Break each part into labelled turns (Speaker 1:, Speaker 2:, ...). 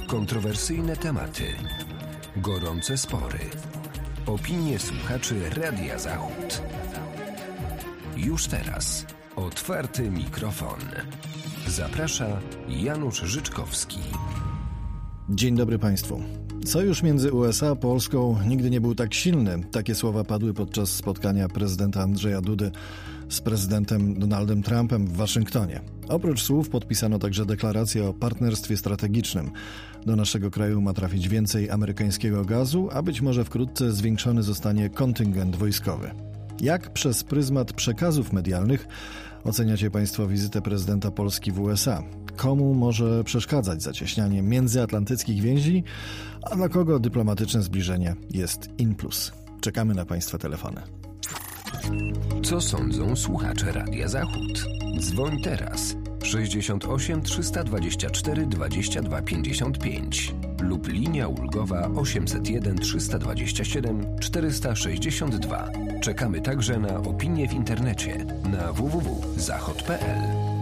Speaker 1: Kontrowersyjne tematy, gorące spory, opinie słuchaczy Radia Zachód. Już teraz otwarty mikrofon. Zaprasza Janusz Życzkowski.
Speaker 2: Dzień dobry Państwu. Sojusz między USA a Polską nigdy nie był tak silny. Takie słowa padły podczas spotkania prezydenta Andrzeja Dudy z prezydentem Donaldem Trumpem w Waszyngtonie. Oprócz słów podpisano także deklarację o partnerstwie strategicznym. Do naszego kraju ma trafić więcej amerykańskiego gazu, a być może wkrótce zwiększony zostanie kontyngent wojskowy. Jak przez pryzmat przekazów medialnych oceniacie Państwo wizytę prezydenta Polski w USA? Komu może przeszkadzać zacieśnianie międzyatlantyckich więzi, a dla kogo dyplomatyczne zbliżenie jest in plus? Czekamy na Państwa telefony.
Speaker 1: Co sądzą słuchacze Radia Zachód? Dzwoń teraz 68 324 22 55 lub linia ulgowa 801 327 462. Czekamy także na opinie w internecie na www.zachod.pl.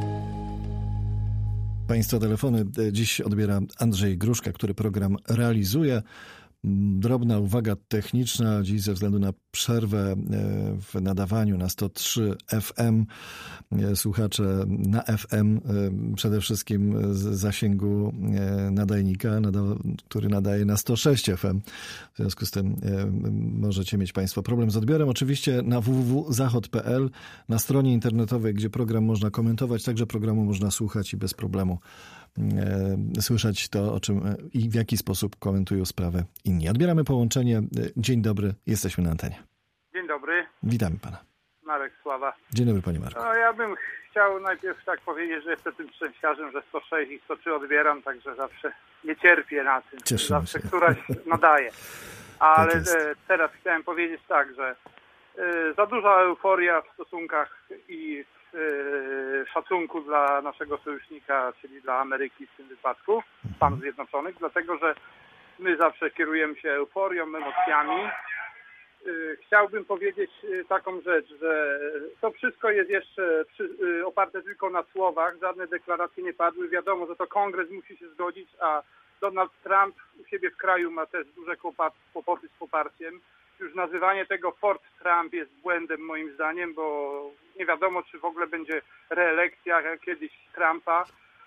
Speaker 2: Państwa telefony dziś odbiera Andrzej Gruszka, który program realizuje. Drobna uwaga techniczna dziś ze względu na przerwę w nadawaniu na 103 FM. Słuchacze na FM przede wszystkim z zasięgu nadajnika, który nadaje na 106 FM. W związku z tym możecie mieć Państwo problem z odbiorem. Oczywiście na www.zachod.pl, na stronie internetowej, gdzie program można komentować, także programu można słuchać i bez problemu słyszeć to, o czym i w jaki sposób komentują sprawę inni. Odbieramy połączenie. Dzień dobry, jesteśmy na antenie.
Speaker 3: Dzień dobry.
Speaker 2: Witamy pana.
Speaker 3: Marek Sława.
Speaker 2: Dzień dobry, panie Marku.
Speaker 3: No, ja bym chciał najpierw tak powiedzieć, że jestem tym szczęściarzem, że 106 i 103 odbieram, także zawsze nie cierpię na tym.
Speaker 2: Cieszymy
Speaker 3: zawsze
Speaker 2: się.
Speaker 3: któraś nadaje. Ale
Speaker 2: Tak jest.
Speaker 3: teraz chciałem powiedzieć tak, że za duża euforia w stosunkach i w szacunku dla naszego sojusznika, czyli dla Ameryki w tym wypadku, Stanów Zjednoczonych, dlatego że my zawsze kierujemy się euforią, emocjami. Chciałbym powiedzieć taką rzecz, że to wszystko jest jeszcze oparte tylko na słowach, żadne deklaracje nie padły. Wiadomo, że to Kongres musi się zgodzić, a Donald Trump u siebie w kraju ma też duże kłopoty z poparciem. Już nazywanie tego Fort Trump jest błędem moim zdaniem, bo nie wiadomo, czy w ogóle będzie reelekcja kiedyś Trumpa.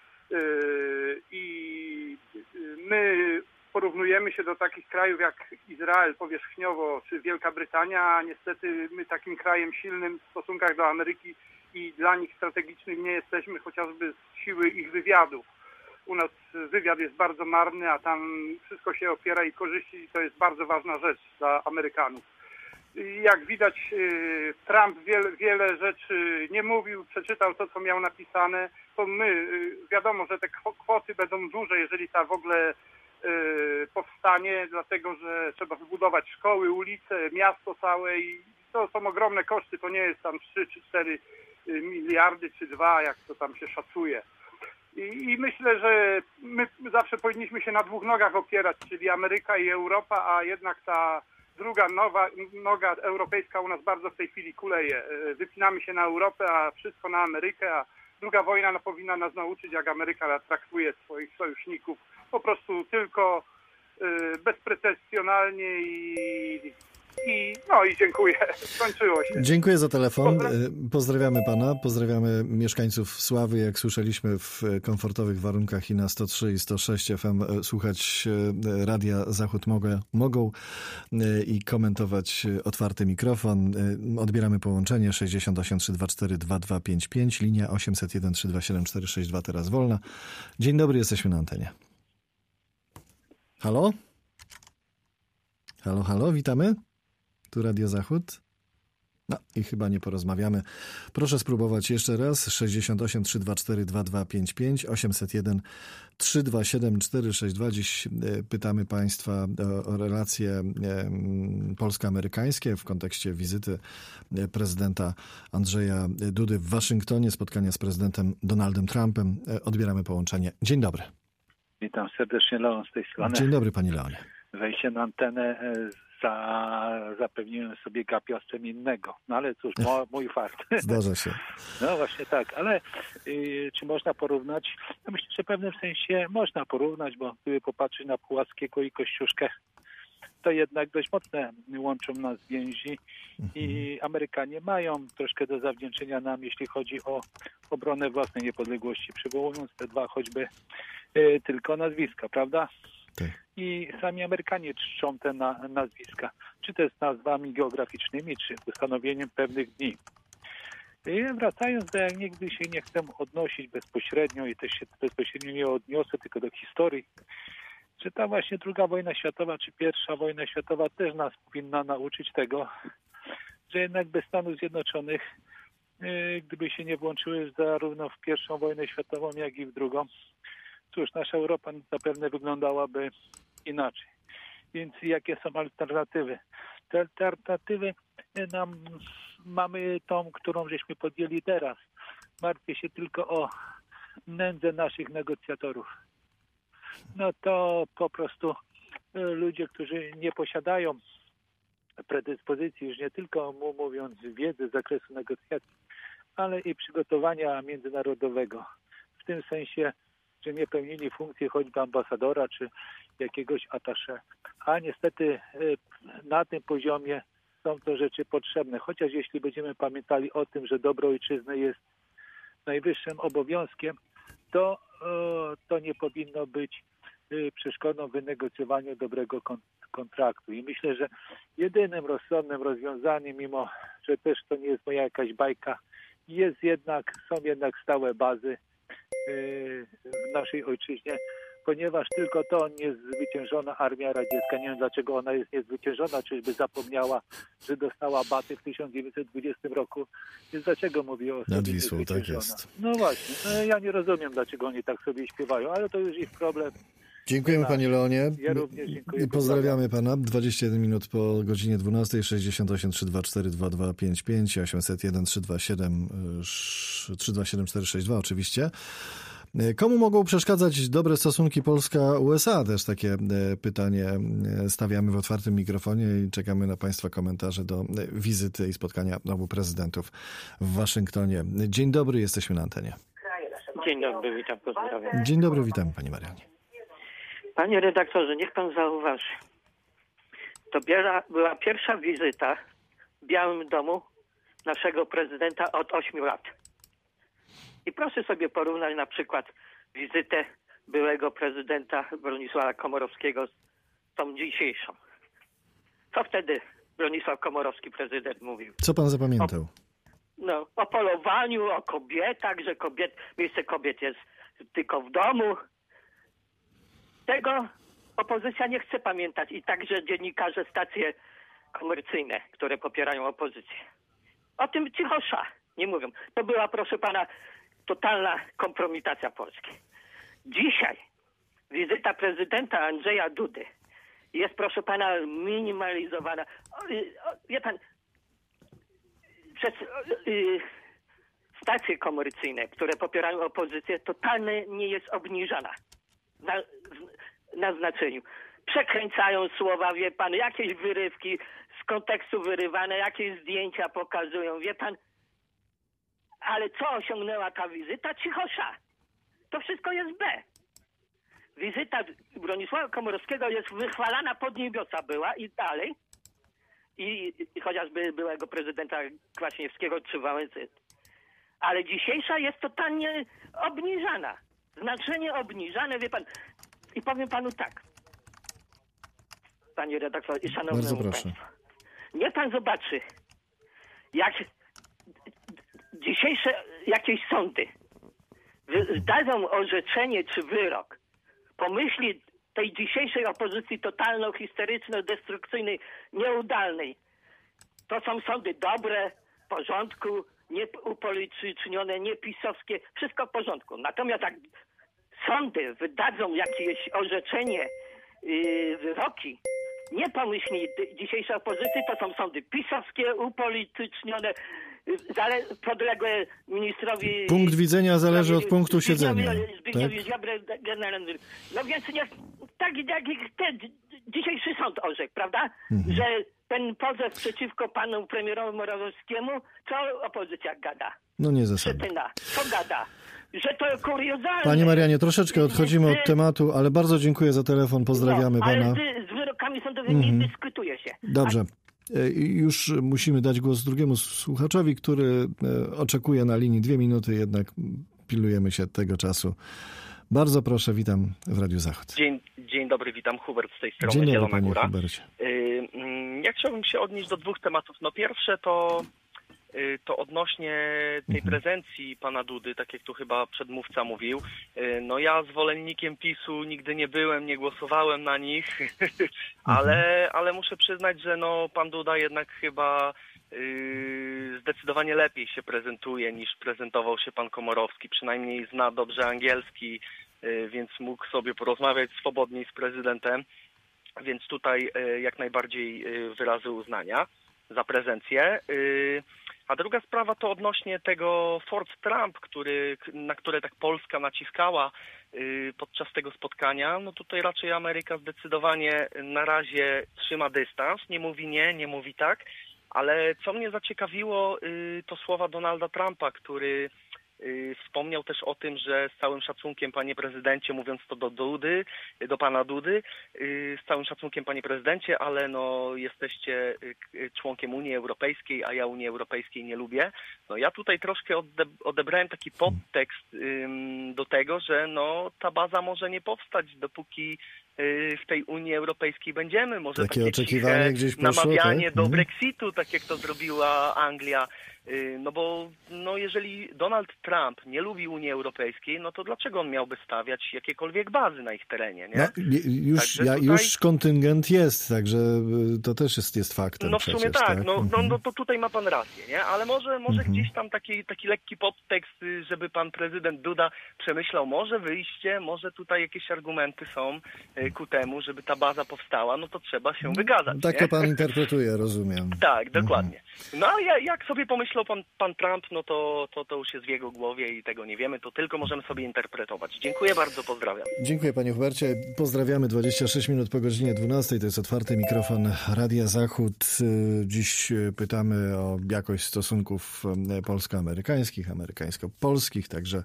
Speaker 3: I my porównujemy się do takich krajów jak Izrael powierzchniowo czy Wielka Brytania, a niestety my takim krajem silnym w stosunkach do Ameryki i dla nich strategicznych nie jesteśmy, chociażby z siły ich wywiadów. U nas wywiad jest bardzo marny, a tam wszystko się opiera i korzyści i to jest bardzo ważna rzecz dla Amerykanów. I jak widać, Trump wiele rzeczy nie mówił, przeczytał to, co miał napisane. To my, wiadomo, że te kwoty będą duże, jeżeli ta w ogóle powstanie, dlatego że trzeba wybudować szkoły, ulice, miasto całe i to są ogromne koszty. To nie jest tam 3 czy 4 miliardy czy 2, jak to tam się szacuje. I myślę, że my zawsze powinniśmy się na dwóch nogach opierać, czyli Ameryka i Europa, a jednak ta druga noga europejska u nas bardzo w tej chwili kuleje. Wypinamy się na Europę, a wszystko na Amerykę, a druga wojna powinna nas nauczyć, jak Ameryka traktuje swoich sojuszników. Po prostu tylko bezpretensjonalnie i dziękuję. Skończyło się.
Speaker 2: Dziękuję za telefon. Pozdrawiamy pana, pozdrawiamy mieszkańców Sławy. Jak słyszeliśmy, w komfortowych warunkach i na 103 i 106 FM słuchać Radia Zachód mogą i komentować otwarty mikrofon. Odbieramy połączenie 68 324 2255, linia 801 327 462 teraz wolna. Dzień dobry, jesteśmy na antenie. Halo? Halo, witamy. Tu Radio Zachód. No i chyba nie porozmawiamy. Proszę spróbować jeszcze raz. 68 324 2255, 801 327 462. Dziś pytamy Państwa o relacje polsko-amerykańskie w kontekście wizyty prezydenta Andrzeja Dudy w Waszyngtonie, spotkania z prezydentem Donaldem Trumpem. Odbieramy połączenie. Dzień dobry.
Speaker 4: Witam serdecznie, Leon z tej strony.
Speaker 2: Dzień dobry, panie Leonie.
Speaker 4: Wejście na antenę zapewniłem sobie gapiostem innego. No ale cóż, mój fakt.
Speaker 2: Zdarza się.
Speaker 4: No właśnie tak, ale czy można porównać? Ja myślę, że w pewnym sensie można porównać, bo gdyby popatrzeć na Puławskiego i Kościuszkę, to jednak dość mocne łączą nas więzi i Amerykanie mają troszkę do zawdzięczenia nam, jeśli chodzi o obronę własnej niepodległości, przywołując te dwa choćby tylko nazwiska, prawda?
Speaker 2: Tak.
Speaker 4: I sami Amerykanie czczą te nazwiska, czy to jest nazwami geograficznymi, czy ustanowieniem pewnych dni. I wracając do, jak nigdy się nie chcę odnosić bezpośrednio i też się bezpośrednio nie odniosę tylko do historii, czy ta właśnie II wojna światowa, czy I wojna światowa też nas powinna nauczyć tego, że jednak bez Stanów Zjednoczonych, gdyby się nie włączyły zarówno w I wojnę światową, jak i w II, cóż, nasza Europa zapewne wyglądałaby inaczej. Więc jakie są alternatywy? Te alternatywy mamy tą, którą żeśmy podjęli teraz. Martwię się tylko o nędzę naszych negocjatorów. No to po prostu ludzie, którzy nie posiadają predyspozycji, już nie tylko mówiąc wiedzy z zakresu negocjacji, ale i przygotowania międzynarodowego. W tym sensie, że nie pełnili funkcji choćby ambasadora czy jakiegoś attaché. A niestety na tym poziomie są to rzeczy potrzebne. Chociaż jeśli będziemy pamiętali o tym, że dobro ojczyzny jest najwyższym obowiązkiem, to nie powinno być przeszkodą w wynegocjowaniu dobrego kontraktu. I myślę, że jedynym rozsądnym rozwiązaniem, mimo że też to nie jest moja jakaś bajka, są jednak stałe bazy w naszej ojczyźnie, ponieważ tylko to niezwyciężona armia radziecka, nie wiem dlaczego ona jest niezwyciężona, czyżby zapomniała, że dostała baty w 1920 roku, więc dlaczego mówię o sobie
Speaker 2: Nad Wisłą, tak
Speaker 4: niezwyciężona?
Speaker 2: jest.
Speaker 4: No właśnie, ja nie rozumiem, dlaczego oni tak sobie śpiewają, ale to już ich problem.
Speaker 2: Dziękujemy panie Leonie.
Speaker 4: Ja również dziękuję.
Speaker 2: Pozdrawiamy pana. 21 minut po godzinie 12, 68 324 2255 801 327 462 oczywiście. Komu mogą przeszkadzać dobre stosunki Polska-USA? Też takie pytanie stawiamy w otwartym mikrofonie i czekamy na państwa komentarze do wizyty i spotkania obu prezydentów w Waszyngtonie. Dzień dobry, jesteśmy na antenie.
Speaker 5: Dzień dobry, witam, pozdrawiam.
Speaker 2: Dzień dobry, witam pani Marianie.
Speaker 5: Panie redaktorze, niech pan zauważy. To była pierwsza wizyta w Białym Domu naszego prezydenta od 8 lat. I proszę sobie porównać na przykład wizytę byłego prezydenta Bronisława Komorowskiego z tą dzisiejszą. Co wtedy Bronisław Komorowski, prezydent, mówił?
Speaker 2: Co pan zapamiętał?
Speaker 5: O polowaniu, o kobietach, że miejsce kobiet jest tylko w domu. Tego opozycja nie chce pamiętać i także dziennikarze, stacje komercyjne, które popierają opozycję. O tym cichosza nie mówią. To była, proszę pana, totalna kompromitacja Polski. Dzisiaj wizyta prezydenta Andrzeja Dudy jest, proszę pana, minimalizowana. Wie pan, przez stacje komercyjne, które popierają opozycję, totalnie nie jest obniżana na znaczeniu. Przekręcają słowa, wie pan, jakieś wyrywki z kontekstu wyrywane, jakieś zdjęcia pokazują, wie pan. Ale co osiągnęła ta wizyta? Cichosza. To wszystko jest B. Wizyta Bronisława Komorowskiego jest wychwalana pod niebiosa była i dalej. I chociażby byłego prezydenta Kwaśniewskiego czy Wałęsy. Ale dzisiejsza jest totalnie obniżana. Znaczenie obniżane, wie pan. I powiem panu tak. Panie redaktorze i szanowni państwo. Niech pan zobaczy, jak dzisiejsze jakieś sądy wydadzą orzeczenie czy wyrok po myśli tej dzisiejszej opozycji totalno-histeryczno-destrukcyjnej, nieudolnej. To są sądy dobre, w porządku, nieupolitycznione, niepisowskie, wszystko w porządku. Natomiast jak sądy wydadzą jakieś orzeczenie, wyroki, nie po myśli dzisiejszej opozycji, to są sądy pisowskie, upolitycznione, podległe ministrowi...
Speaker 2: Punkt widzenia zależy od punktu siedzenia.
Speaker 5: Zbigniewowi Ziobrze, no więc nie, tak jak te dzisiejszy sąd orzekł, prawda? Że ten pozew przeciwko panu premierowi Morawieckiemu, co opozycja gada?
Speaker 2: No nie zasadnie.
Speaker 5: Przetyna. Co gada? Że to kuriozalne.
Speaker 2: Panie Marianie, troszeczkę odchodzimy od tematu, ale bardzo dziękuję za telefon, pozdrawiamy pana.
Speaker 5: Ale z wyrokami sądowymi nie dyskutuje się.
Speaker 2: Dobrze. Już musimy dać głos drugiemu słuchaczowi, który oczekuje na linii 2 minuty, jednak pilnujemy się tego czasu. Bardzo proszę, witam w Radiu Zachód.
Speaker 6: Dzień dobry, witam. Hubert z tej strony,
Speaker 2: Dzień dobry,
Speaker 6: Zielona
Speaker 2: panie
Speaker 6: Góra.
Speaker 2: Hubercie.
Speaker 6: Ja chciałbym się odnieść do 2 tematów. No pierwsze to odnośnie tej prezencji pana Dudy, tak jak tu chyba przedmówca mówił. No ja zwolennikiem PiS-u nigdy nie byłem, nie głosowałem na nich, ale muszę przyznać, że no pan Duda jednak chyba zdecydowanie lepiej się prezentuje niż prezentował się pan Komorowski. Przynajmniej zna dobrze angielski, więc mógł sobie porozmawiać swobodniej z prezydentem. Więc tutaj jak najbardziej wyrazy uznania za prezencję. A druga sprawa to odnośnie tego Ford Trump, na które tak Polska naciskała podczas tego spotkania. No tutaj raczej Ameryka zdecydowanie na razie trzyma dystans, nie mówi nie, nie mówi tak, ale co mnie zaciekawiło, to słowa Donalda Trumpa, który wspomniał też o tym, że z całym szacunkiem, panie prezydencie, mówiąc to do pana Dudy, z całym szacunkiem, panie prezydencie, ale no jesteście członkiem Unii Europejskiej, a ja Unii Europejskiej nie lubię. No ja tutaj troszkę odebrałem taki podtekst do tego, że no ta baza może nie powstać, dopóki w tej Unii Europejskiej będziemy. Może
Speaker 2: takie oczekiwanie gdzieś poszło,
Speaker 6: namawianie
Speaker 2: tak?
Speaker 6: do Brexitu, tak jak to zrobiła Anglia. No bo jeżeli Donald Trump nie lubi Unii Europejskiej, no to dlaczego on miałby stawiać jakiekolwiek bazy na ich terenie, nie?
Speaker 2: No, już kontyngent jest, także to też jest faktem.
Speaker 6: No w sumie
Speaker 2: przecież,
Speaker 6: tak, no to tutaj ma pan rację, nie? Ale może gdzieś tam taki lekki podtekst, żeby pan prezydent Duda przemyślał, może wyjście, może tutaj jakieś argumenty są ku temu, żeby ta baza powstała, no to trzeba się wygadać.
Speaker 2: Tak to pan interpretuje, rozumiem.
Speaker 6: Tak, dokładnie. No a jak sobie pomyślał pan Trump, no to już jest w jego głowie i tego nie wiemy, to tylko możemy sobie interpretować. Dziękuję bardzo, pozdrawiam.
Speaker 2: Dziękuję panie Hubercie. Pozdrawiamy 26 minut po godzinie 12. To jest otwarty mikrofon Radia Zachód. Dziś pytamy o jakość stosunków polsko-amerykańskich, amerykańsko-polskich, także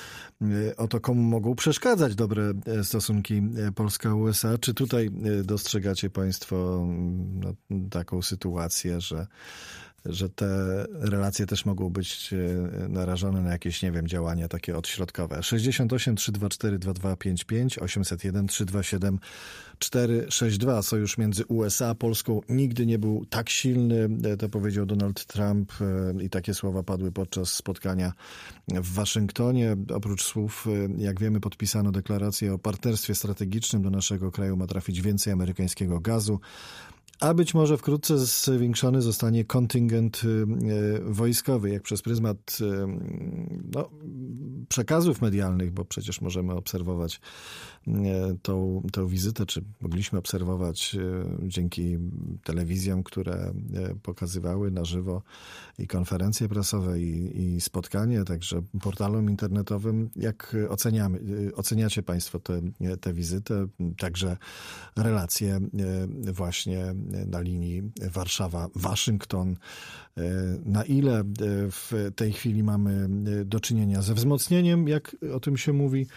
Speaker 2: o to, komu mogą przeszkadzać dobre stosunki Polska-USA. Czy tutaj dostrzegacie państwo taką sytuację, że te relacje też mogą być narażone na jakieś, nie wiem, działania takie odśrodkowe. 68 324 2255 801 327 462. Sojusz między USA a Polską nigdy nie był tak silny, to powiedział Donald Trump i takie słowa padły podczas spotkania w Waszyngtonie. Oprócz słów, jak wiemy, podpisano deklarację o partnerstwie strategicznym. Do naszego kraju ma trafić więcej amerykańskiego gazu. A być może wkrótce zwiększony zostanie kontyngent wojskowy, jak przez pryzmat przekazów medialnych, bo przecież możemy obserwować tą wizytę, czy mogliśmy obserwować dzięki telewizjom, które pokazywały na żywo i konferencje prasowe, i spotkanie, także portalom internetowym. Jak oceniacie państwo tę wizytę, także relacje właśnie na linii Warszawa-Waszyngton? Na ile w tej chwili mamy do czynienia ze wzmocnieniem, jak o tym się mówi,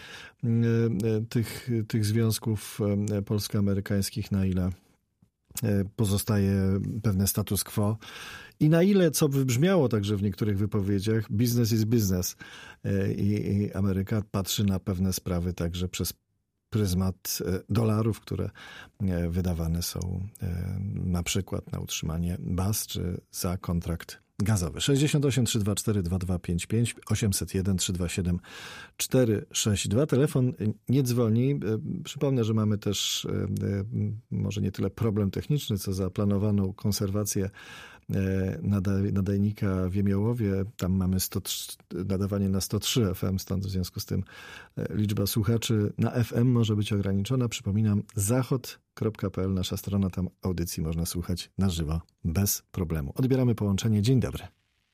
Speaker 2: tych związków polsko-amerykańskich, na ile pozostaje pewne status quo i na ile, co wybrzmiało także w niektórych wypowiedziach, business is business i Ameryka patrzy na pewne sprawy także przez pryzmat dolarów, które wydawane są na przykład na utrzymanie baz czy za kontrakt gazowy. 68 324 2255 801 327 462. Telefon nie dzwoni. Przypomnę, że mamy też może nie tyle problem techniczny, co zaplanowaną konserwację nadajnika w Jemiołowie. Tam mamy nadawanie na 103 FM, stąd w związku z tym liczba słuchaczy na FM może być ograniczona. Przypominam, zachod.pl, nasza strona, tam audycji można słuchać na żywo, bez problemu. Odbieramy połączenie. Dzień dobry.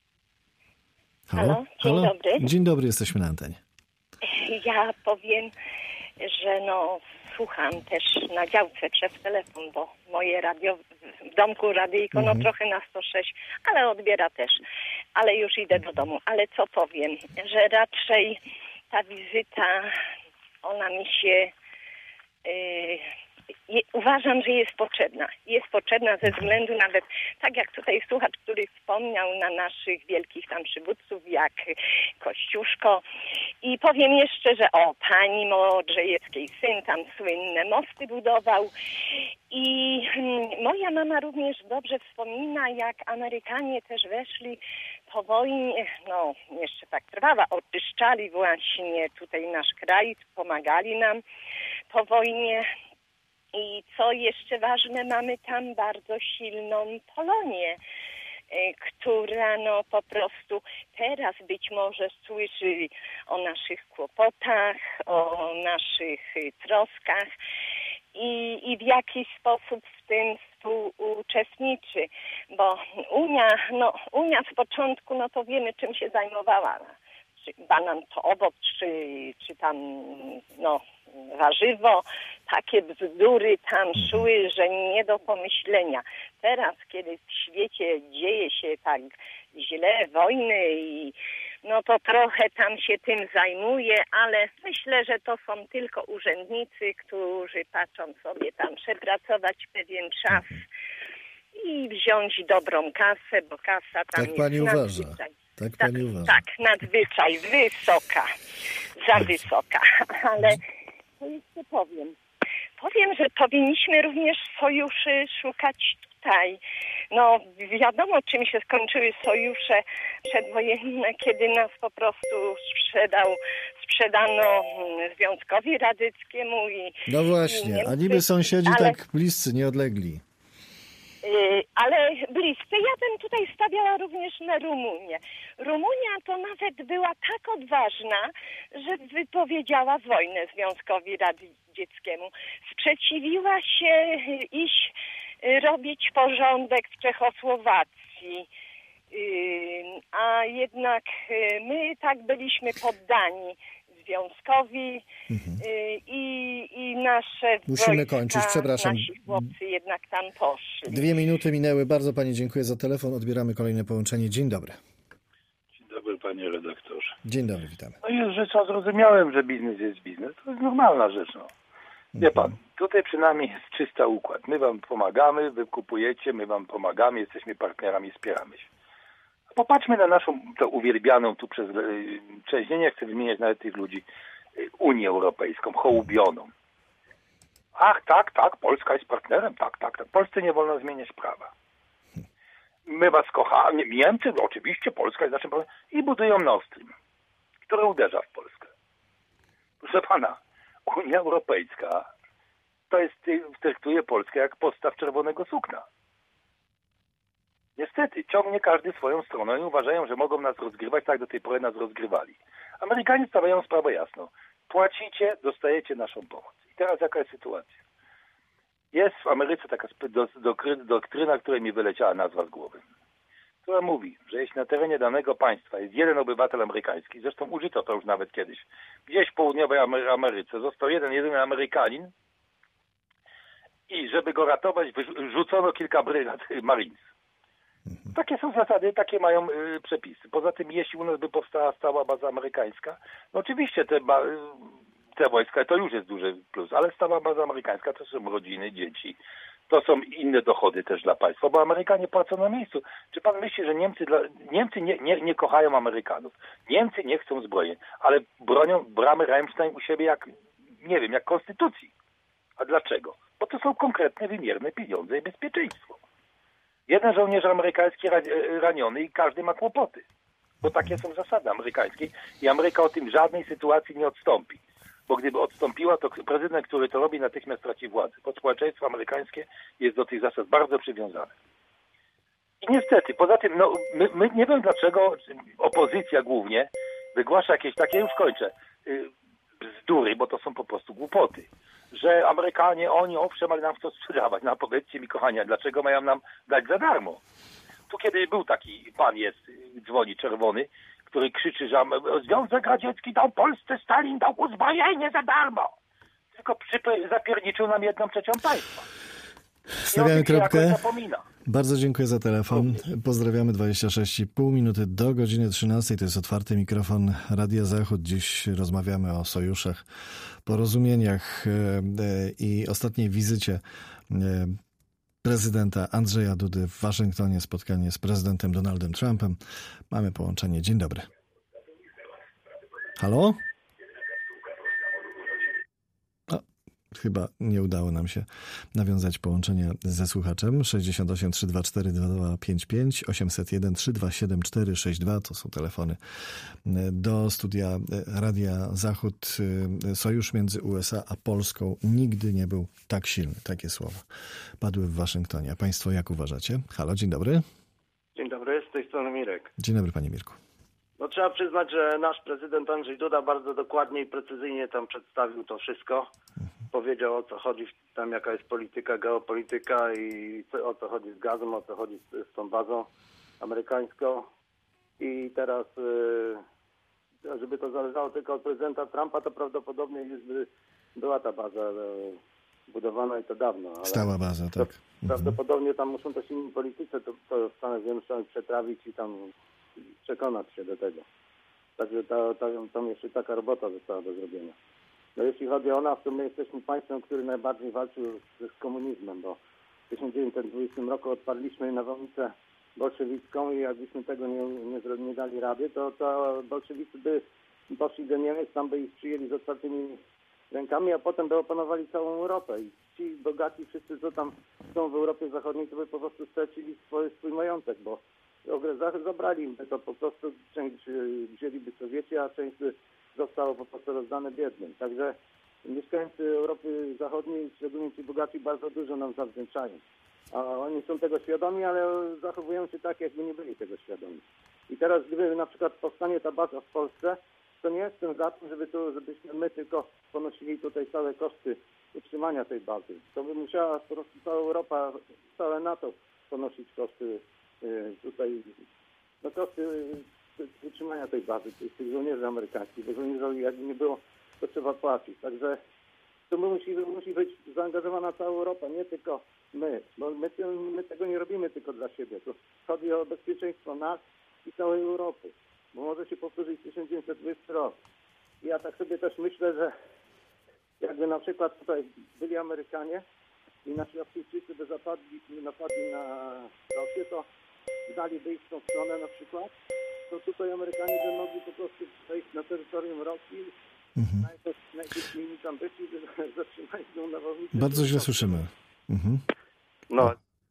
Speaker 7: Halo? Dzień dobry.
Speaker 2: Dzień dobry, jesteśmy na antenie.
Speaker 7: Ja powiem, że słucham też na działce przez telefon, bo moje radio w domku radyjko, no trochę na 106, ale odbiera też. Ale już idę do domu. Ale co powiem, że raczej ta wizyta, ona mi się... uważam, że jest potrzebna. Jest potrzebna ze względu nawet, tak jak tutaj słuchacz, który wspomniał na naszych wielkich tam przywódców, jak Kościuszko. I powiem jeszcze, że pani Modrzejewskiej syn tam słynne mosty budował. I moja mama również dobrze wspomina, jak Amerykanie też weszli po wojnie, no jeszcze tak trwała, oczyszczali właśnie tutaj nasz kraj, pomagali nam po wojnie. I co jeszcze ważne, mamy tam bardzo silną Polonię, która no po prostu teraz być może słyszy o naszych kłopotach, o naszych troskach i w jaki sposób w tym współuczestniczy. Bo Unia z początku, no to wiemy, czym się zajmowała. Czy banan to owoc, czy tam warzywo, takie bzdury tam szły, że nie do pomyślenia. Teraz, kiedy w świecie dzieje się tak źle, wojny i no to trochę tam się tym zajmuje, ale myślę, że to są tylko urzędnicy, którzy patrzą sobie tam przepracować pewien czas i wziąć dobrą kasę, bo kasa tam
Speaker 2: tak
Speaker 7: jest
Speaker 2: pani uważa.
Speaker 7: nadzwyczaj.
Speaker 2: Tak pani uważa.
Speaker 7: Tak, nadzwyczaj wysoka, za wysoka, ale to jeszcze powiem. Powiem, że powinniśmy również sojuszy szukać tutaj. No wiadomo, czym się skończyły sojusze przedwojenne, kiedy nas po prostu sprzedano Związkowi Radzieckiemu i
Speaker 2: no właśnie,
Speaker 7: Niemcy,
Speaker 2: a niby sąsiedzi tak bliscy, nieodlegli.
Speaker 7: Ale bliscy. Ja bym tutaj stawiała również na Rumunię. Rumunia to nawet była tak odważna, że wypowiedziała wojnę Związkowi Radzieckiemu. Sprzeciwiła się iść robić porządek w Czechosłowacji. A jednak my tak byliśmy poddani Związkowi i nasze
Speaker 2: musimy
Speaker 7: wojska,
Speaker 2: kończyć, przepraszam.
Speaker 7: Nasi chłopcy jednak tam poszli.
Speaker 2: 2 minuty minęły. Bardzo pani dziękuję za telefon. Odbieramy kolejne połączenie. Dzień dobry.
Speaker 8: Dzień dobry, panie redaktorze.
Speaker 2: Dzień dobry, witamy.
Speaker 8: No jest rzecz, a zrozumiałem, że biznes jest biznes. To jest normalna rzecz, no. Wie pan, tutaj przynajmniej jest czysta układ. My wam pomagamy, wy kupujecie, my wam pomagamy, jesteśmy partnerami, wspieramy się. Popatrzmy na naszą, to uwielbianą tu przez część, nie chcę wymieniać nawet tych ludzi, Unię Europejską, hołubioną. Ach, tak, Polska jest partnerem, tak. Polsce nie wolno zmieniać prawa. My was kochamy, Niemcy, oczywiście Polska jest naszym partnerem i budują Nord Stream, który uderza w Polskę. Proszę pana, Unia Europejska traktuje Polskę jak podstaw czerwonego sukna. Niestety, ciągnie każdy swoją stroną i uważają, że mogą nas rozgrywać, tak do tej pory nas rozgrywali. Amerykanie stawiają sprawę jasno. Płacicie, dostajecie naszą pomoc. I teraz jaka jest sytuacja? Jest w Ameryce taka doktryna, której mi wyleciała nazwa z głowy, która mówi, że jeśli na terenie danego państwa jest jeden obywatel amerykański, zresztą użyto to już nawet kiedyś, gdzieś w południowej Ameryce został jedyny Amerykanin i żeby go ratować, rzucono kilka brygad Marines. Takie są zasady, takie mają przepisy. Poza tym, jeśli u nas by powstała stała baza amerykańska, no oczywiście te wojska to już jest duży plus, ale stała baza amerykańska to są rodziny, dzieci, to są inne dochody też dla państwa, bo Amerykanie płacą na miejscu. Czy pan myśli, że Niemcy nie kochają Amerykanów? Niemcy nie chcą zbrojeń, ale bronią bramy Rammstein u siebie jak konstytucji. A dlaczego? Bo to są konkretne, wymierne pieniądze i bezpieczeństwo. Jeden żołnierz amerykański raniony i każdy ma kłopoty. Bo takie są zasady amerykańskie i Ameryka o tym w żadnej sytuacji nie odstąpi. Bo gdyby odstąpiła, to prezydent, który to robi, natychmiast traci władzę. Bo społeczeństwo amerykańskie jest do tych zasad bardzo przywiązane. I niestety, poza tym, my nie wiem dlaczego opozycja głównie wygłasza jakieś takie, już kończę, bzdury, bo to są po prostu głupoty. Że Amerykanie, oni owszem, ale nam chcą sprzedawać. No powiedzcie mi, kochani, dlaczego mają nam dać za darmo? Tu kiedy był taki pan dzwoni czerwony, który krzyczy, że Związek Radziecki dał Polsce, Stalin dał uzbrojenie za darmo. tylko zapierniczył nam 1/3 państwa.
Speaker 2: Stawiamy kropkę.
Speaker 8: Zapomina.
Speaker 2: Bardzo dziękuję za telefon. Pozdrawiamy. 26,5 minuty do godziny 13. To jest otwarty mikrofon Radia Zachód. Dziś rozmawiamy o sojuszach, porozumieniach i ostatniej wizycie prezydenta Andrzeja Dudy w Waszyngtonie. Spotkanie z prezydentem Donaldem Trumpem. Mamy połączenie. Dzień dobry. Halo? Chyba nie udało nam się nawiązać połączenia ze słuchaczem. 68 324 2255 801 327 462 to są telefony do studia Radia Zachód. Sojusz między USA a Polską nigdy nie był tak silny. Takie słowa padły w Waszyngtonie. A państwo jak uważacie? Halo, dzień dobry.
Speaker 9: Dzień dobry, z tej strony Mirek.
Speaker 2: Dzień dobry, panie Mirku.
Speaker 9: No trzeba przyznać, że nasz prezydent Andrzej Duda bardzo dokładnie i precyzyjnie tam przedstawił to wszystko. Powiedział, o co chodzi, tam jaka jest polityka, geopolityka i o co chodzi z gazem, o co chodzi z tą bazą amerykańską. I teraz, żeby to zależało tylko od prezydenta Trumpa, to prawdopodobnie już by była ta baza budowana i to dawno. Ale
Speaker 2: stała baza, tak.
Speaker 9: Prawdopodobnie tam muszą też inni politycy to w Stanach Zjednoczonych przetrawić i tam przekonać się do tego. Także tam jeszcze taka robota została do zrobienia. No jeśli chodzi o nas, to my jesteśmy państwem, który najbardziej walczył z komunizmem, bo w 1920 roku odparliśmy nawałnicę bolszewicką i jakbyśmy tego nie dali rady, to bolszewicy by poszli do Niemiec, tam by ich przyjęli z otwartymi rękami, a potem by opanowali całą Europę i ci bogaci wszyscy, co tam są w Europie Zachodniej, to by po prostu stracili swój majątek, bo zabrali im to po prostu, część wzięliby Sowieci, a część by zostało po prostu rozdane biednym. Także mieszkańcy Europy Zachodniej, szczególnie ci bogaci, bardzo dużo nam zawdzięczają. A oni są tego świadomi, ale zachowują się tak, jakby nie byli tego świadomi. I teraz, gdyby na przykład powstanie ta baza w Polsce, to nie jestem za tym, żebyśmy my tylko ponosili tutaj całe koszty utrzymania tej bazy. To by musiała po prostu cała Europa, całe NATO ponosić koszty tutaj, no koszty utrzymania tej bazy, tych żołnierzy amerykańskich, bo żołnierzy jakby nie było, to trzeba płacić. Także to musi być zaangażowana cała Europa, nie tylko my, bo my tego nie robimy tylko dla siebie. To chodzi o bezpieczeństwo nas i całej Europy, bo może się powtórzyć 1920 rok. I ja tak sobie też myślę, że jakby na przykład tutaj byli Amerykanie i nasi Afrykańczycy by napadli na Rosję, to daliby ich w tą stronę na przykład, to tutaj Amerykanie by mogli po prostu wejść na terytorium Rosji, najpierw nimi tam być i zatrzymać tą nawałnicę.
Speaker 2: Bardzo źle słyszymy.
Speaker 9: No.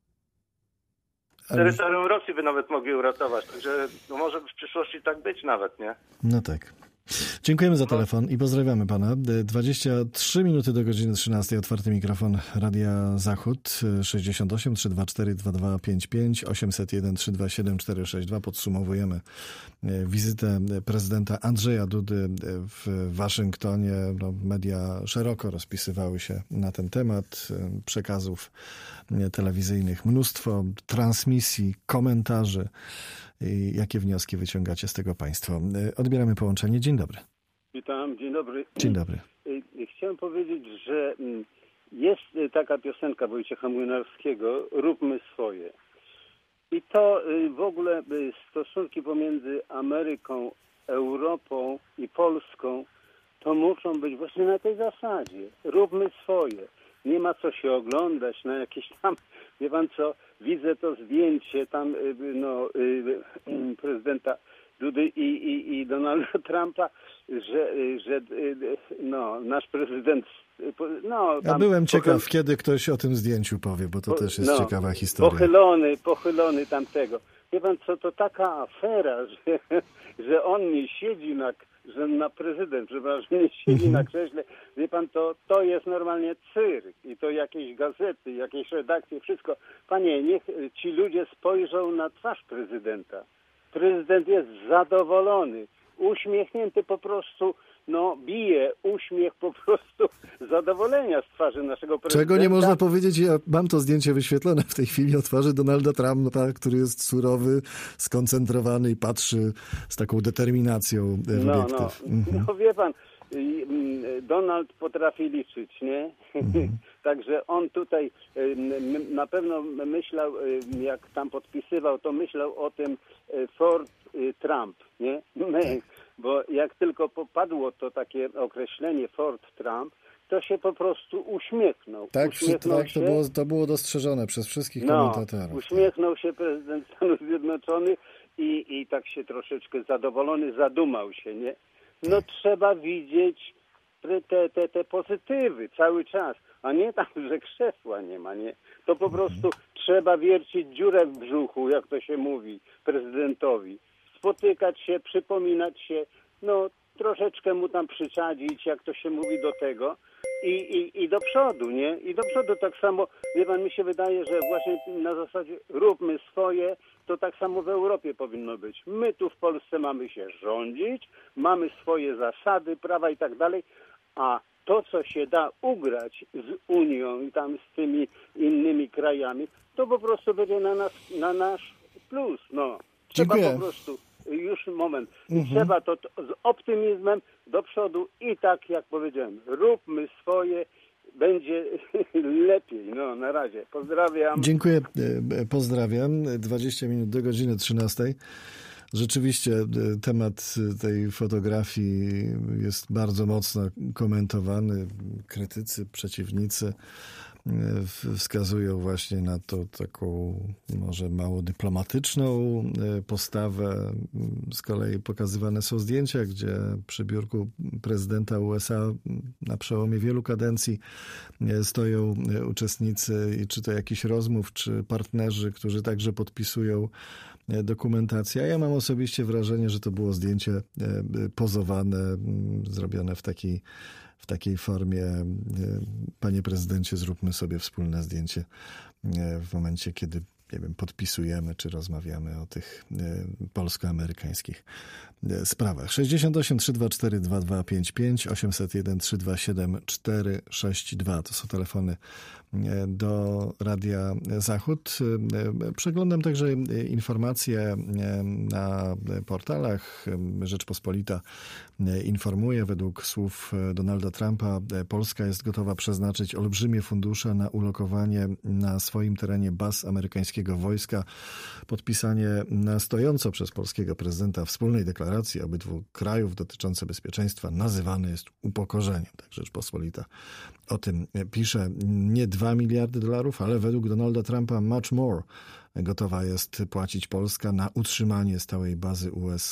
Speaker 9: Terytorium Rosji by nawet mogli uratować, także no może w przyszłości tak być nawet, nie?
Speaker 2: No tak. Dziękujemy za telefon i pozdrawiamy pana. 23 minuty do godziny 13. Otwarty mikrofon Radia Zachód. 68 324 2255 801 327 462. Podsumowujemy wizytę prezydenta Andrzeja Dudy w Waszyngtonie. No, media szeroko rozpisywały się na ten temat. Przekazów telewizyjnych mnóstwo, transmisji, komentarzy. I jakie wnioski wyciągacie z tego państwo? Odbieramy połączenie. Dzień dobry.
Speaker 10: Witam, dzień dobry.
Speaker 2: Dzień dobry.
Speaker 10: Chciałem powiedzieć, że jest taka piosenka Wojciecha Młynarskiego, Róbmy swoje. I to w ogóle stosunki pomiędzy Ameryką, Europą i Polską to muszą być właśnie na tej zasadzie. Róbmy swoje. Nie ma co się oglądać na jakieś tam, wie pan co, widzę to zdjęcie tam prezydenta Dudy i Donalda Trumpa, że nasz prezydent...
Speaker 2: Ja byłem ciekaw, kiedy ktoś o tym zdjęciu powie, bo to też jest ciekawa historia.
Speaker 10: Pochylony tamtego. Wie pan co, to taka afera, że on nie siedzi na prezydent, przepraszam, nie siedzi na krześle. Wie pan, to jest normalnie cyrk i to jakieś gazety, jakieś redakcje, wszystko. Panie, niech ci ludzie spojrzą na twarz prezydenta. Prezydent jest zadowolony, uśmiechnięty po prostu, bije uśmiech po prostu zadowolenia z twarzy naszego prezydenta.
Speaker 2: Czego nie można powiedzieć, ja mam to zdjęcie wyświetlone w tej chwili o twarzy Donalda Trumpa, który jest surowy, skoncentrowany i patrzy z taką determinacją w obiektyw.
Speaker 10: No wie pan, Donald potrafi liczyć, nie? Także on tutaj na pewno myślał, jak tam podpisywał, to myślał o tym Ford Trump, nie? Bo jak tylko popadło to takie określenie Ford Trump, to się po prostu uśmiechnął.
Speaker 2: Tak,
Speaker 10: uśmiechnął
Speaker 2: tak to było dostrzeżone przez wszystkich komentatorów.
Speaker 10: Uśmiechnął się prezydent Stanów Zjednoczonych i tak się troszeczkę zadowolony, zadumał się, nie? No trzeba widzieć te pozytywy cały czas, a nie tam, że krzesła nie ma, nie? To po prostu trzeba wiercić dziurę w brzuchu, jak to się mówi, prezydentowi. Spotykać się, przypominać się, no troszeczkę mu tam przyczadzić, jak to się mówi, do tego i do przodu, nie? I do przodu tak samo, wie pan, mi się wydaje, że właśnie na zasadzie róbmy swoje, to tak samo w Europie powinno być. My tu w Polsce mamy się rządzić, mamy swoje zasady, prawa i tak dalej, a to, co się da ugrać z Unią i tam z tymi innymi krajami, to po prostu będzie na nasz plus, no. Trzeba po prostu, już moment, trzeba to z optymizmem do przodu i tak jak powiedziałem, róbmy swoje, będzie lepiej. No, na razie. Pozdrawiam.
Speaker 2: Dziękuję, pozdrawiam. 20 minut do godziny 13. Rzeczywiście temat tej fotografii jest bardzo mocno komentowany. Krytycy, przeciwnicy wskazują właśnie na to taką może mało dyplomatyczną postawę. Z kolei pokazywane są zdjęcia, gdzie przy biurku prezydenta USA na przełomie wielu kadencji stoją uczestnicy, czy to jakichś rozmów, czy partnerzy, którzy także podpisują dokumentację. Ja mam osobiście wrażenie, że to było zdjęcie pozowane, zrobione w takiej formie. Panie prezydencie, zróbmy sobie wspólne zdjęcie w momencie, kiedy, nie wiem, podpisujemy czy rozmawiamy o tych polsko-amerykańskich sprawach. 68 324 2255 801 327 462 to są telefony do Radia Zachód. Przeglądam także informacje na portalach. Rzeczpospolita informuje, według słów Donalda Trumpa, Polska jest gotowa przeznaczyć olbrzymie fundusze na ulokowanie na swoim terenie baz amerykańskiego wojska. Podpisanie na stojąco przez polskiego prezydenta wspólnej deklaracji obydwu krajów dotyczące bezpieczeństwa nazywane jest upokorzeniem. Tak Rzeczpospolita o tym pisze. Nie 2 miliardy dolarów, ale według Donalda Trumpa much more gotowa jest płacić Polska na utrzymanie stałej bazy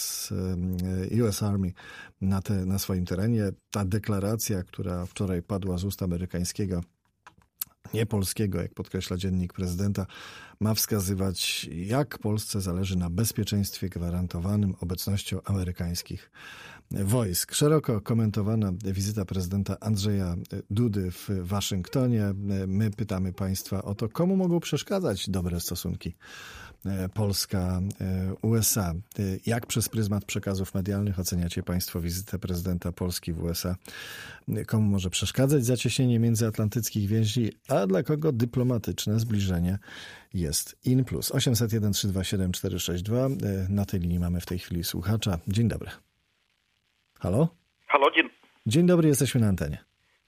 Speaker 2: US Army na swoim terenie. Ta deklaracja, która wczoraj padła z ust amerykańskiego, nie polskiego, jak podkreśla dziennik prezydenta, ma wskazywać, jak Polsce zależy na bezpieczeństwie gwarantowanym obecnością amerykańskich wojsk. Szeroko komentowana wizyta prezydenta Andrzeja Dudy w Waszyngtonie. My pytamy Państwa o to, komu mogą przeszkadzać dobre stosunki Polska-USA. Jak przez pryzmat przekazów medialnych oceniacie Państwo wizytę prezydenta Polski w USA? Komu może przeszkadzać zacieśnienie międzyatlantyckich więzi, a dla kogo dyplomatyczne zbliżenie jest in plus? 801 327 462. Na tej linii mamy w tej chwili słuchacza. Dzień dobry. Halo?
Speaker 11: Halo,
Speaker 2: dzień dobry, jesteśmy na antenie.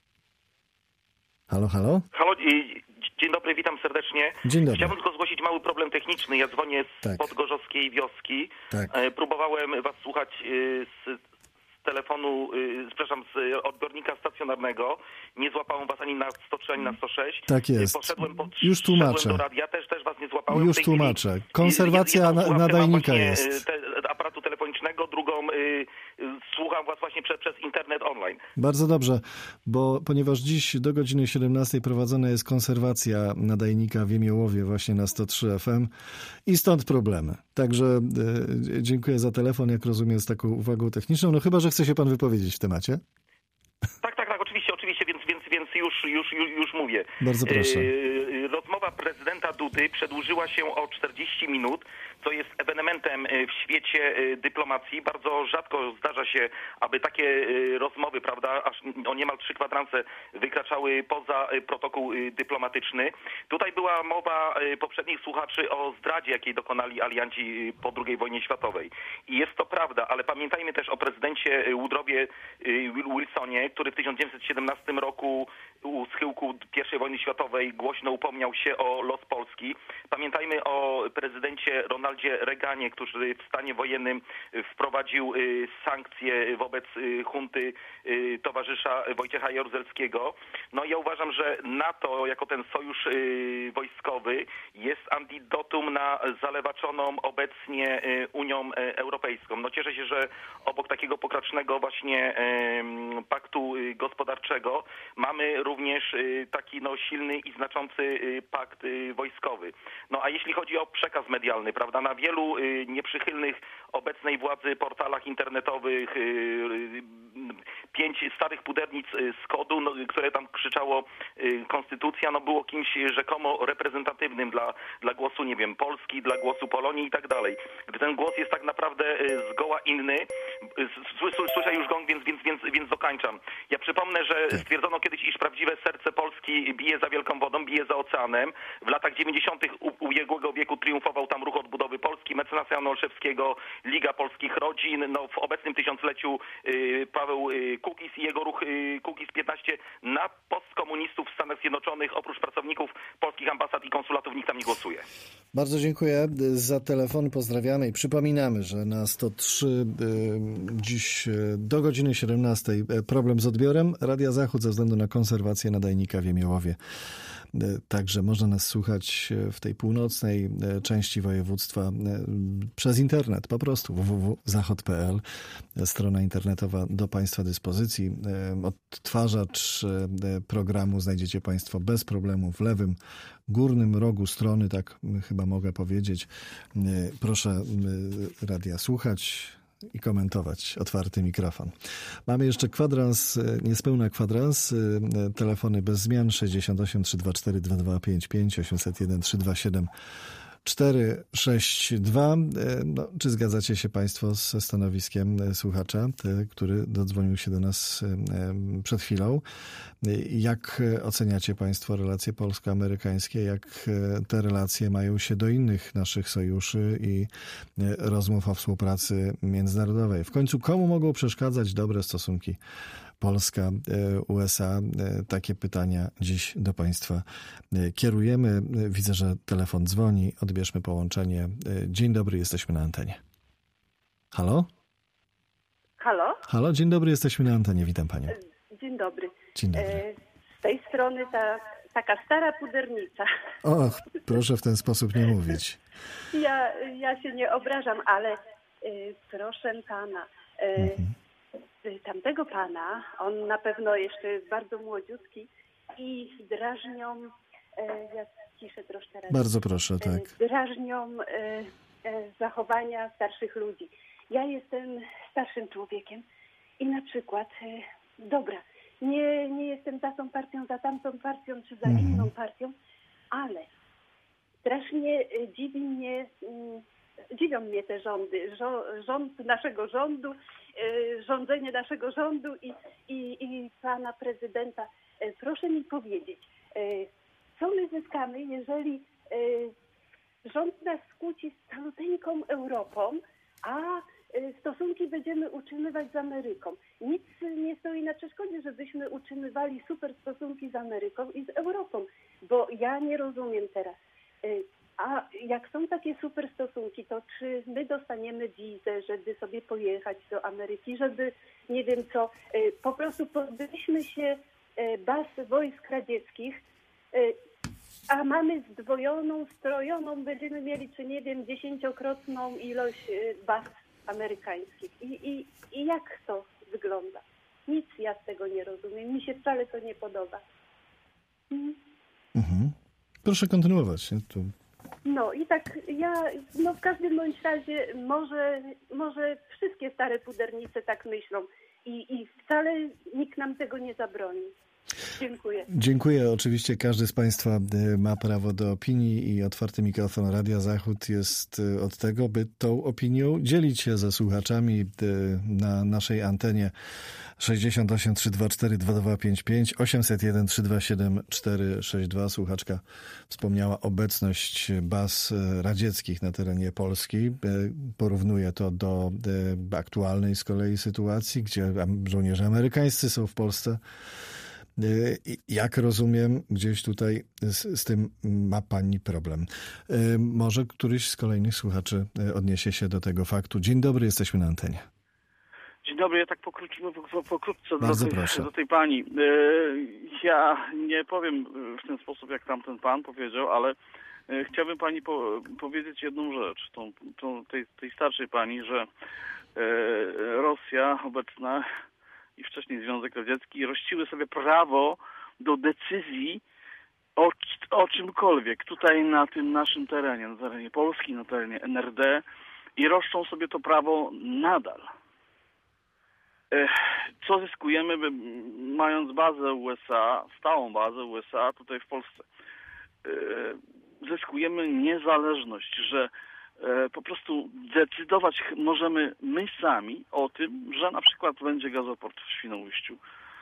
Speaker 2: Halo?
Speaker 11: Halo, dzień dobry, witam serdecznie.
Speaker 2: Dzień dobry.
Speaker 11: Chciałbym tylko zgłosić mały problem techniczny. Ja dzwonię z podgorzowskiej wioski.
Speaker 2: Tak.
Speaker 11: Próbowałem was słuchać z telefonu, przepraszam, z odbiornika stacjonarnego. Nie złapałem was ani na 103, ani na 106.
Speaker 2: Tak jest. Już tłumaczę.
Speaker 11: Do radia, też was nie złapałem.
Speaker 2: Już tłumaczę. Konserwacja nadajnika jest.
Speaker 11: Aparatu telefonicznego, drugą słucham was właśnie przez internet online.
Speaker 2: Bardzo dobrze, ponieważ dziś do godziny 17 prowadzona jest konserwacja nadajnika w Jemiołowie właśnie na 103 FM i stąd problemy. Także dziękuję za telefon, jak rozumiem, z taką uwagą techniczną. No chyba, że chce się pan wypowiedzieć w temacie.
Speaker 11: Tak, oczywiście, więc już mówię.
Speaker 2: Bardzo proszę.
Speaker 11: Rozmowa prezydenta Dudy przedłużyła się o 40 minut, co jest ewenementem w świecie dyplomacji. Bardzo rzadko zdarza się, aby takie rozmowy, prawda, aż o niemal 3 kwadranse wykraczały poza protokół dyplomatyczny. Tutaj była mowa poprzednich słuchaczy o zdradzie, jakiej dokonali alianci po II wojnie światowej. I jest to prawda, ale pamiętajmy też o prezydencie Woodrowie Wilsonie, który w 1917 roku u schyłku I wojny światowej głośno upomniał się o los Polski. Pamiętajmy o prezydencie Ronaldzie Reaganie, który w stanie wojennym wprowadził sankcje wobec junty towarzysza Wojciecha Jaruzelskiego. No i ja uważam, że NATO jako ten sojusz wojskowy jest antidotum na zalewaczoną obecnie Unią Europejską. No cieszę się, że obok takiego pokracznego właśnie paktu gospodarczego mamy również taki silny i znaczący pakt wojskowy. No a jeśli chodzi o przekaz medialny, prawda, na wielu nieprzychylnych obecnej władzy portalach internetowych 5 starych pudernic z kodu, które tam krzyczało konstytucja, było kimś rzekomo reprezentatywnym dla głosu, nie wiem, Polski, dla głosu Polonii i tak dalej. Gdy ten głos jest tak naprawdę zgoła inny, słyszę już gong, więc dokańczam. Ja przypomnę, że stwierdzono kiedyś, iż prawdziwe serce Polski bije za wielką wodą, bije za oceanem. W latach 90. ubiegłego wieku triumfował tam ruch odbudowy Polski, mecenasa Jana Olszewskiego, Liga Polskich Rodzin. W obecnym tysiącleciu Paweł Kukiz i jego ruch Kukiz 15 na postkomunistów w Stanach Zjednoczonych, oprócz pracowników polskich ambasad i konsulatów, nikt tam nie głosuje.
Speaker 2: Bardzo dziękuję za telefon, pozdrawiamy i przypominamy, że na 103 dziś do godziny 17 problem z odbiorem Radia Zachód ze względu na konserwację nadajnika w Jemiołowie. Także można nas słuchać w tej północnej części województwa przez internet, po prostu www.zachod.pl. Strona internetowa do Państwa dyspozycji. Odtwarzacz programu znajdziecie Państwo bez problemu w lewym górnym rogu strony, tak chyba mogę powiedzieć. Proszę radia słuchać i komentować. Otwarty mikrofon. Mamy jeszcze kwadrans, niespełna kwadrans. Telefony bez zmian 68 324 2255 801 327 462. Czy zgadzacie się Państwo ze stanowiskiem słuchacza, który dodzwonił się do nas przed chwilą? Jak oceniacie Państwo relacje polsko-amerykańskie? Jak te relacje mają się do innych naszych sojuszy i rozmów o współpracy międzynarodowej? W końcu komu mogą przeszkadzać dobre stosunki Polska-USA? Takie pytania dziś do Państwa kierujemy. Widzę, że telefon dzwoni. Odbierzmy połączenie. Dzień dobry, jesteśmy na antenie. Halo?
Speaker 12: Halo?
Speaker 2: Halo, dzień dobry, jesteśmy na antenie. Witam Panią.
Speaker 12: Dzień dobry.
Speaker 2: Dzień dobry.
Speaker 12: Z tej strony taka stara pudernica.
Speaker 2: Och, proszę w ten sposób nie mówić.
Speaker 12: Ja się nie obrażam, ale proszę Pana... Tamtego pana, on na pewno jeszcze jest bardzo młodziutki i drażnią, ja ciszę troszkę raz.
Speaker 2: Bardzo proszę, tak.
Speaker 12: Drażnią zachowania starszych ludzi. Ja jestem starszym człowiekiem i na przykład, dobra, nie jestem za tą partią, za tamtą partią, czy za inną partią, ale strasznie dziwią mnie te rządy, rząd naszego rządu, rządzenie naszego rządu i pana prezydenta. Proszę mi powiedzieć, co my zyskamy, jeżeli rząd nas skłóci z caluteńką Europą, a stosunki będziemy utrzymywać z Ameryką. Nic nie stoi na przeszkodzie, żebyśmy utrzymywali super stosunki z Ameryką i z Europą, bo ja nie rozumiem teraz. A jak są takie super stosunki, to czy my dostaniemy wizę, żeby sobie pojechać do Ameryki, żeby nie wiem co, po prostu pozbyliśmy się baz wojsk radzieckich, a mamy zdwojoną, strojoną, będziemy mieli, czy nie wiem, 10-krotną ilość baz amerykańskich. I jak to wygląda? Nic ja z tego nie rozumiem. Mi się wcale to nie podoba.
Speaker 2: Proszę kontynuować.
Speaker 12: No i tak w każdym bądź razie może wszystkie stare pudernice tak myślą i wcale nikt nam tego nie zabroni. Dziękuję.
Speaker 2: Dziękuję. Oczywiście każdy z Państwa ma prawo do opinii i otwarty mikrofon Radia Zachód jest od tego, by tą opinią dzielić się ze słuchaczami na naszej antenie 68 324 2255 801 327 462. Słuchaczka wspomniała obecność baz radzieckich na terenie Polski. Porównuje to do aktualnej z kolei sytuacji, gdzie żołnierze amerykańscy są w Polsce. Jak rozumiem, gdzieś tutaj z tym ma pani problem. Może któryś z kolejnych słuchaczy odniesie się do tego faktu. Dzień dobry, jesteśmy na antenie.
Speaker 13: Dzień dobry, ja tak pokrótce do tej pani. Ja nie powiem w ten sposób, jak tamten pan powiedział, ale chciałbym pani powiedzieć jedną rzecz, tej starszej pani, że Rosja obecna i wcześniej Związek Radziecki rościły sobie prawo do decyzji o czymkolwiek tutaj na tym naszym terenie, na terenie Polski, na terenie NRD i roszczą sobie to prawo nadal. Co zyskujemy, mając bazę USA, stałą bazę USA tutaj w Polsce? Zyskujemy niezależność, że po prostu decydować możemy my sami o tym, że na przykład będzie gazoport w Świnoujściu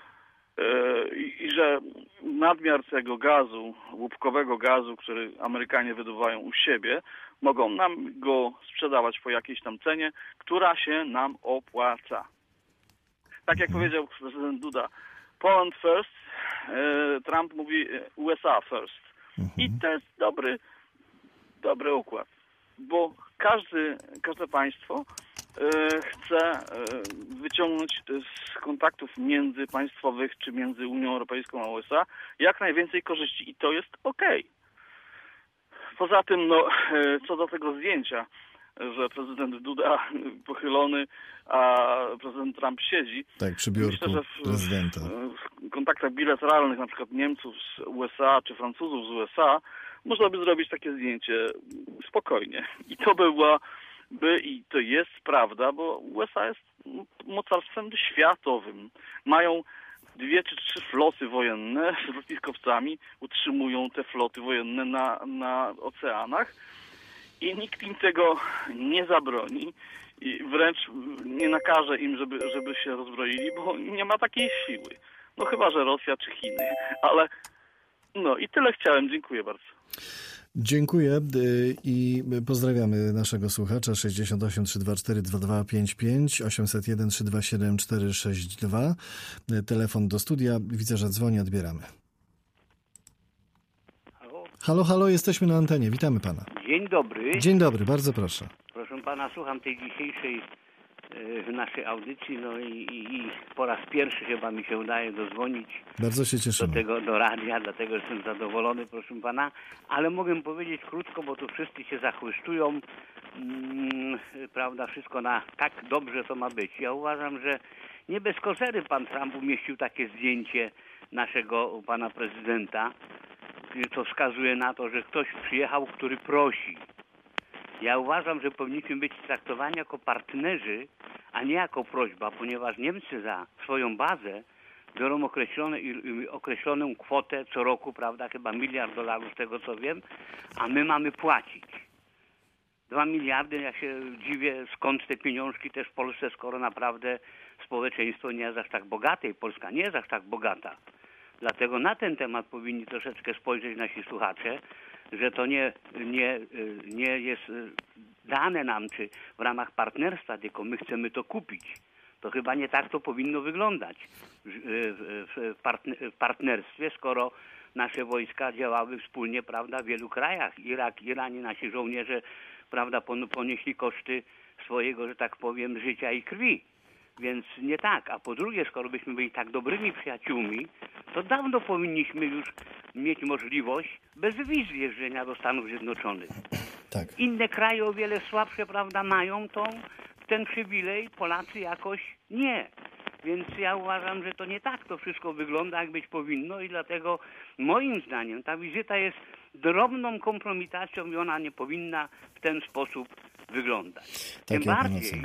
Speaker 13: i że nadmiar tego gazu, łupkowego gazu, który Amerykanie wydobywają u siebie, mogą nam go sprzedawać po jakiejś tam cenie, która się nam opłaca. Tak jak powiedział prezydent Duda, Poland first, Trump mówi USA first. I to jest dobry układ, bo każde państwo chce wyciągnąć z kontaktów międzypaństwowych czy między Unią Europejską a USA jak najwięcej korzyści i to jest okej. Poza tym, co do tego zdjęcia, że prezydent Duda pochylony, a prezydent Trump siedzi.
Speaker 2: Tak, przy biurku
Speaker 13: myślę, że
Speaker 2: prezydenta.
Speaker 13: W kontaktach bilateralnych, na przykład Niemców z USA czy Francuzów z USA, można by zrobić takie zdjęcie spokojnie. I to i to jest prawda, bo USA jest mocarstwem światowym. Mają 2 czy 3 floty wojenne z lotniskowcami, utrzymują te floty wojenne na oceanach i nikt im tego nie zabroni i wręcz nie nakaże im, żeby się rozbroili, bo nie ma takiej siły. No chyba, że Rosja czy Chiny, ale i tyle chciałem. Dziękuję bardzo.
Speaker 2: Dziękuję i pozdrawiamy naszego słuchacza 68 324 2255 801 327 462. Telefon do studia. Widzę, że dzwoni, odbieramy. Halo, jesteśmy na antenie. Witamy pana.
Speaker 14: Dzień dobry.
Speaker 2: Dzień dobry, bardzo proszę.
Speaker 14: Proszę pana, słucham tej dzisiejszej naszej audycji, i po raz pierwszy chyba mi się udaje dodzwonić.
Speaker 2: Bardzo się cieszymy.
Speaker 14: Do radia, dlatego jestem zadowolony, proszę pana, ale mogę powiedzieć krótko, bo tu wszyscy się zachwystują, prawda, wszystko tak dobrze to ma być. Ja uważam, że nie bez kozery pan Trump umieścił takie zdjęcie naszego pana prezydenta, co wskazuje na to, że ktoś przyjechał, który prosi. Ja uważam, że powinniśmy być traktowani jako partnerzy, a nie jako prośba, ponieważ Niemcy za swoją bazę biorą określoną kwotę co roku, prawda, chyba $1 miliard z tego co wiem, a my mamy płacić. 2 miliardy, ja się dziwię, skąd te pieniążki też w Polsce, skoro naprawdę społeczeństwo nie jest aż tak bogate i Polska nie jest aż tak bogata. Dlatego na ten temat powinni troszeczkę spojrzeć nasi słuchacze, że to nie jest dane nam, czy w ramach partnerstwa, tylko my chcemy to kupić. To chyba nie tak to powinno wyglądać w partnerstwie, skoro nasze wojska działały wspólnie, prawda, w wielu krajach. Irak, Iran i nasi żołnierze, prawda, ponieśli koszty swojego, że tak powiem, życia i krwi. Więc nie tak. A po drugie, skoro byśmy byli tak dobrymi przyjaciółmi, to dawno powinniśmy już mieć możliwość bez wiz wjeżdżenia do Stanów Zjednoczonych.
Speaker 2: Tak.
Speaker 14: Inne kraje o wiele słabsze, prawda, mają ten przywilej, Polacy jakoś nie. Więc ja uważam, że to nie tak to wszystko wygląda, jak być powinno i dlatego moim zdaniem ta wizyta jest drobną kompromitacją i ona nie powinna w ten sposób wyglądać. Tym bardziej,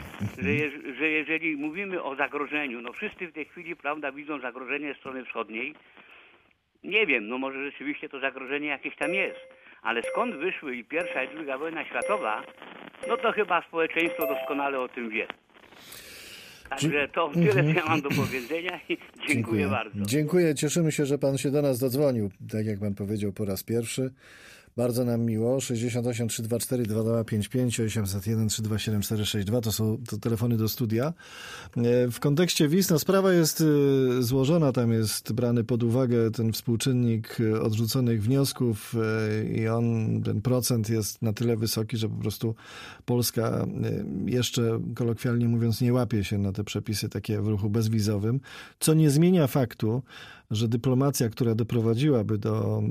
Speaker 14: że jeżeli mówimy o zagrożeniu, wszyscy w tej chwili, prawda, widzą zagrożenie strony wschodniej, nie wiem, no może rzeczywiście to zagrożenie jakieś tam jest, ale skąd wyszły i pierwsza i druga wojna światowa, no to chyba społeczeństwo doskonale o tym wie. Także to tyle, co ja mam do powiedzenia i dziękuję bardzo.
Speaker 2: Dziękuję, cieszymy się, że pan się do nas dodzwonił, tak jak pan powiedział, po raz pierwszy. Bardzo nam miło. 68 324 2255 801 327 462 to telefony do studia. W kontekście WIS sprawa jest złożona. Tam jest brany pod uwagę ten współczynnik odrzuconych wniosków i ten procent jest na tyle wysoki, że po prostu Polska jeszcze, kolokwialnie mówiąc, nie łapie się na te przepisy takie w ruchu bezwizowym, co nie zmienia faktu, że dyplomacja, która doprowadziłaby do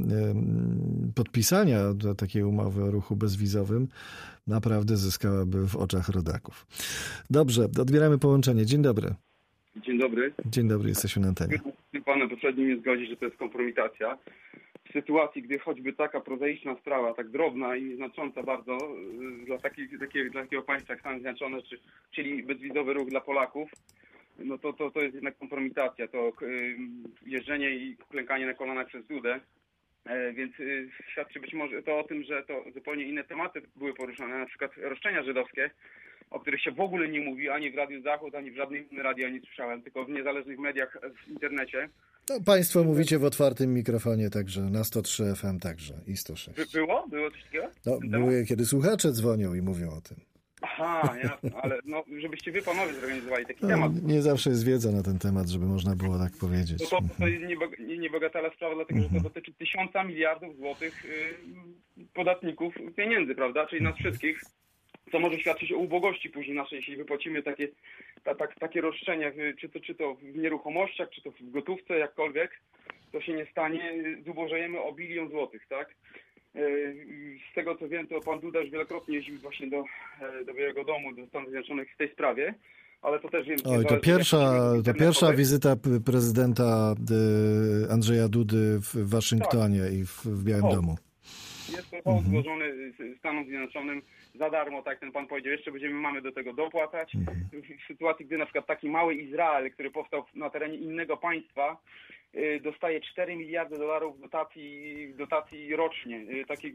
Speaker 2: podpisania do takiej umowy o ruchu bezwizowym, naprawdę zyskałaby w oczach rodaków. Dobrze, odbieramy połączenie. Dzień dobry.
Speaker 15: Dzień dobry.
Speaker 2: Dzień dobry, jesteśmy na antenie.
Speaker 15: Pan poprzednio nie zgodzi, że to jest kompromitacja. W sytuacji, gdy choćby taka prozaiczna sprawa, tak drobna i znacząca bardzo dla takiego państwa jak Stany Zjednoczone, czyli bezwizowy ruch dla Polaków, no to jest jednak kompromitacja, to jeżdżenie i klękanie na kolanach przez Dudę, więc świadczy być może to o tym, że to zupełnie inne tematy były poruszane, na przykład roszczenia żydowskie, o których się w ogóle nie mówi, ani w Radiu Zachód, ani w żadnym innym radiu ja nie słyszałem, tylko w niezależnych mediach w internecie.
Speaker 2: To państwo mówicie w otwartym mikrofonie także, na 103 FM także i 106.
Speaker 15: Było? Było coś takiego?
Speaker 2: No, były, kiedy słuchacze dzwonią i mówią o tym.
Speaker 15: Aha, jasne, ale żebyście wy panowie zorganizowali taki temat.
Speaker 2: Nie zawsze jest wiedza na ten temat, żeby można było tak powiedzieć.
Speaker 15: To jest niebogatala sprawa, dlatego że to dotyczy 1000 miliardów złotych podatników pieniędzy, prawda? Czyli nas wszystkich, co może świadczyć o ubogości później naszej, jeśli wypłacimy takie roszczenia, czy to w nieruchomościach, czy to w gotówce, jakkolwiek, to się nie stanie, zubożejemy o 1 bilion złotych, tak? Z tego co wiem, to pan Duda już wielokrotnie jeździł właśnie do Białego Domu, do Stanów Zjednoczonych w tej sprawie, ale to też wiem...
Speaker 2: To pierwsza wizyta prezydenta Andrzeja Dudy w Waszyngtonie i w Białym Domu.
Speaker 15: Jest to hołd złożony Stanom Zjednoczonym za darmo, tak jak ten pan powiedział, jeszcze mamy do tego dopłacać. W sytuacji, gdy na przykład taki mały Izrael, który powstał na terenie innego państwa, dostaje 4 miliardy dolarów dotacji rocznie, takich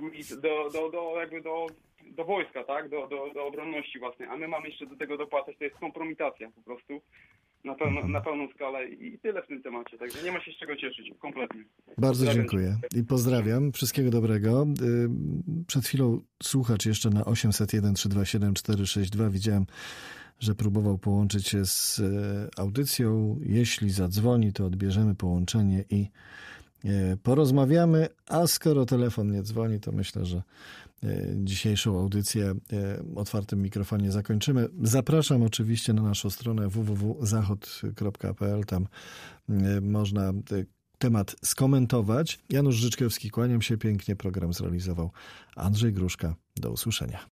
Speaker 15: do wojska, tak, do obronności własnej, a my mamy jeszcze do tego dopłacać, to jest kompromitacja po prostu na pełną skalę i tyle w tym temacie, także nie ma się z czego cieszyć, kompletnie.
Speaker 2: Bardzo dziękuję i pozdrawiam, wszystkiego dobrego. Przed chwilą słuchacz jeszcze na 801 327 462 widziałem, że próbował połączyć się z audycją. Jeśli zadzwoni, to odbierzemy połączenie i porozmawiamy, a skoro telefon nie dzwoni, to myślę, że dzisiejszą audycję w otwartym mikrofonie zakończymy. Zapraszam oczywiście na naszą stronę www.zachod.pl. Tam można temat skomentować. Janusz Życzkowski, kłaniam się pięknie. Program zrealizował Andrzej Gruszka. Do usłyszenia.